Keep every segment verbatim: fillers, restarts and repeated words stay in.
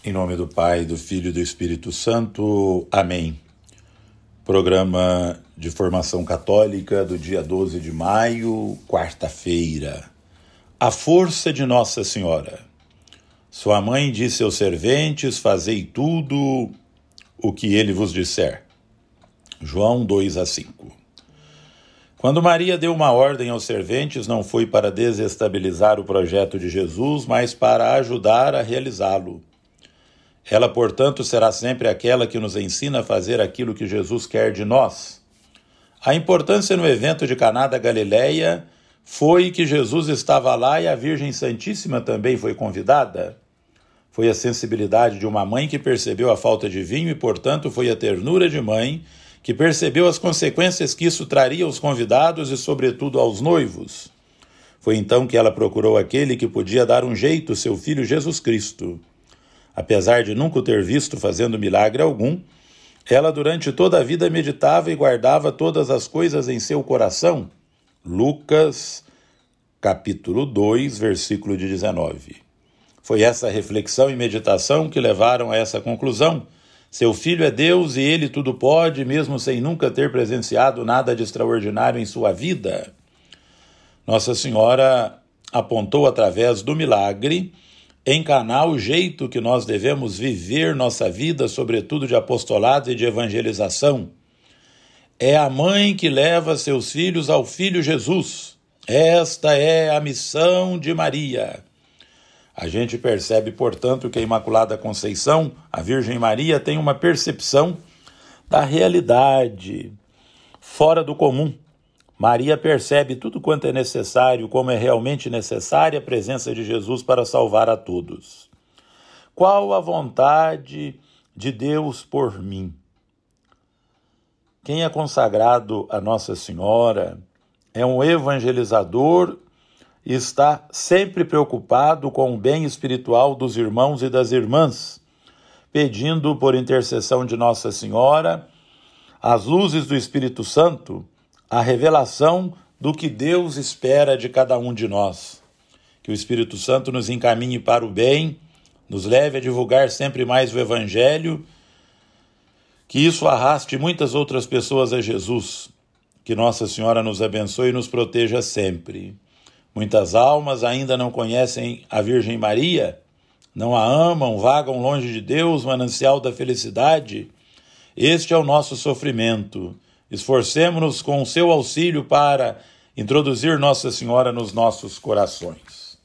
Em nome do Pai, do Filho e do Espírito Santo. Amém. Programa de formação católica do dia doze de maio, quarta-feira. A força de Nossa Senhora. Sua mãe disse aos serventes: fazei tudo o que ele vos disser. João dois a cinco. Quando Maria deu uma ordem aos serventes, não foi para desestabilizar o projeto de Jesus, mas para ajudar a realizá-lo. Ela, portanto, será sempre aquela que nos ensina a fazer aquilo que Jesus quer de nós. A importância no evento de Caná da Galileia foi que Jesus estava lá e a Virgem Santíssima também foi convidada. Foi a sensibilidade de uma mãe que percebeu a falta de vinho e, portanto, foi a ternura de mãe que percebeu as consequências que isso traria aos convidados e, sobretudo, aos noivos. Foi então que ela procurou aquele que podia dar um jeito, seu filho Jesus Cristo. Apesar de nunca o ter visto fazendo milagre algum, ela durante toda a vida meditava e guardava todas as coisas em seu coração. Lucas, capítulo dois, versículo de dezenove. Foi essa reflexão e meditação que levaram a essa conclusão. Seu filho é Deus e ele tudo pode, mesmo sem nunca ter presenciado nada de extraordinário em sua vida. Nossa Senhora apontou através do milagre em Caná o jeito que nós devemos viver nossa vida, sobretudo de apostolado e de evangelização. É a mãe que leva seus filhos ao Filho Jesus. Esta é a missão de Maria. A gente percebe, portanto, que a Imaculada Conceição, a Virgem Maria, tem uma percepção da realidade fora do comum. Maria percebe tudo quanto é necessário, como é realmente necessária a presença de Jesus para salvar a todos. Qual a vontade de Deus por mim? Quem é consagrado a Nossa Senhora é um evangelizador e está sempre preocupado com o bem espiritual dos irmãos e das irmãs, pedindo por intercessão de Nossa Senhora as luzes do Espírito Santo, a revelação do que Deus espera de cada um de nós. Que o Espírito Santo nos encaminhe para o bem, nos leve a divulgar sempre mais o Evangelho, que isso arraste muitas outras pessoas a Jesus. Que Nossa Senhora nos abençoe e nos proteja sempre. Muitas almas ainda não conhecem a Virgem Maria, não a amam, vagam longe de Deus, manancial da felicidade. Este é o nosso sofrimento. Esforcemo-nos com o seu auxílio para introduzir Nossa Senhora nos nossos corações.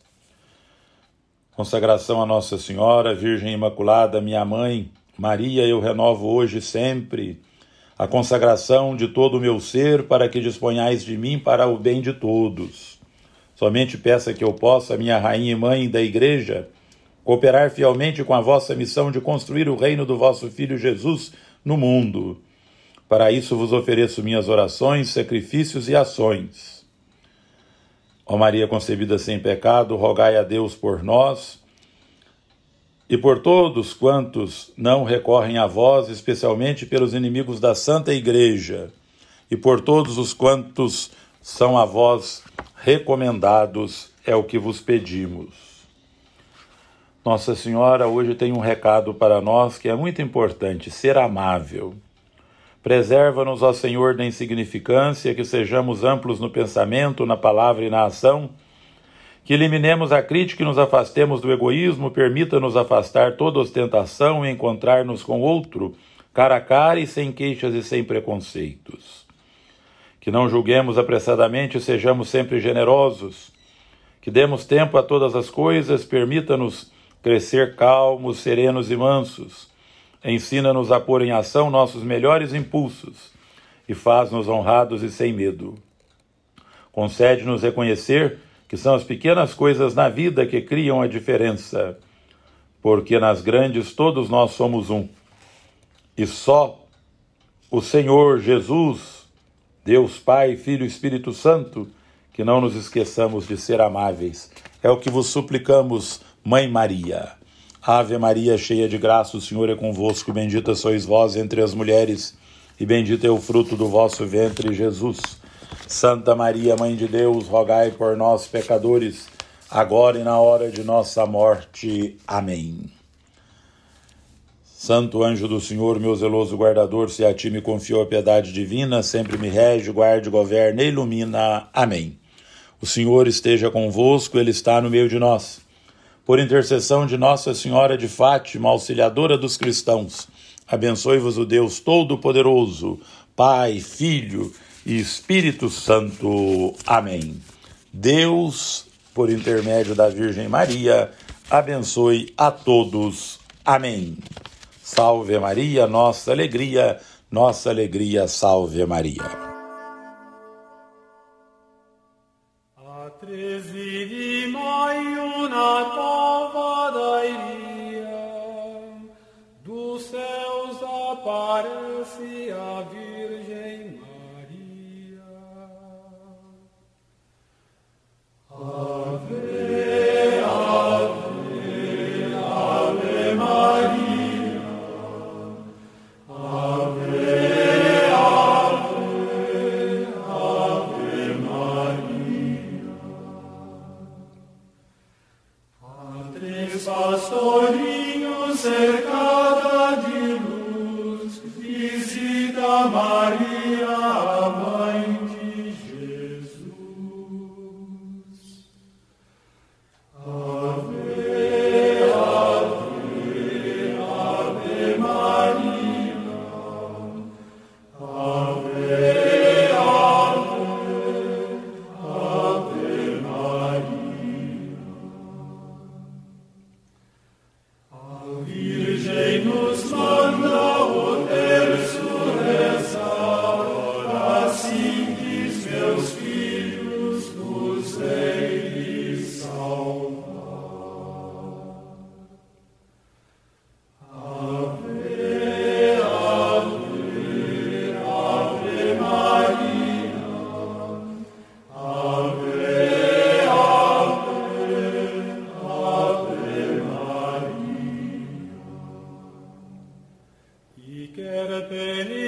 Consagração a Nossa Senhora, Virgem Imaculada, minha mãe, Maria, eu renovo hoje e sempre a consagração de todo o meu ser para que disponhais de mim para o bem de todos. Somente peça que eu possa, minha Rainha e Mãe da Igreja, cooperar fielmente com a vossa missão de construir o reino do vosso Filho Jesus no mundo. Para isso vos ofereço minhas orações, sacrifícios e ações. Ó Maria concebida sem pecado, rogai a Deus por nós e por todos quantos não recorrem a vós, especialmente pelos inimigos da Santa Igreja, e por todos os quantos são a vós recomendados, é o que vos pedimos. Nossa Senhora hoje tem um recado para nós que é muito importante: ser amável. Preserva-nos, ó Senhor, da insignificância, que sejamos amplos no pensamento, na palavra e na ação, que eliminemos a crítica e nos afastemos do egoísmo, permita-nos afastar toda ostentação e encontrar-nos com outro, cara a cara e sem queixas e sem preconceitos. Que não julguemos apressadamente e sejamos sempre generosos, que demos tempo a todas as coisas, permita-nos crescer calmos, serenos e mansos. Ensina-nos a pôr em ação nossos melhores impulsos e faz-nos honrados e sem medo. Concede-nos reconhecer que são as pequenas coisas na vida que criam a diferença, porque nas grandes todos nós somos um. E só o Senhor Jesus, Deus Pai, Filho e Espírito Santo, que não nos esqueçamos de ser amáveis. É o que vos suplicamos, Mãe Maria. Ave Maria, cheia de graça, o Senhor é convosco, bendita sois vós entre as mulheres, e bendito é o fruto do vosso ventre, Jesus. Santa Maria, Mãe de Deus, rogai por nós, pecadores, agora e na hora de nossa morte. Amém. Santo anjo do Senhor, meu zeloso guardador, se a ti me confiou a piedade divina, sempre me rege, guarde, governe e ilumina. Amém. O Senhor esteja convosco, Ele está no meio de nós. Por intercessão de Nossa Senhora de Fátima, auxiliadora dos cristãos, abençoe-vos o Deus Todo-Poderoso, Pai, Filho e Espírito Santo. Amém. Deus, por intermédio da Virgem Maria, abençoe a todos. Amém. Salve Maria, nossa alegria, nossa alegria, salve Maria. A treze de maio, Natal vadaria, dos céus aparece a Virgem Maria. Ave, ave, ave Maria. Pastorinho cercada de luz, visita Maria, a mãe de Jesus. Ave, ave, ave Maria. Ave, ave, ave Maria. A Virgem nos manda o terço rezar, assim diz, meus filhos, nos hei de salvar. Ave, ave, ave Maria. Ave, ave, ave Maria. E quer pedir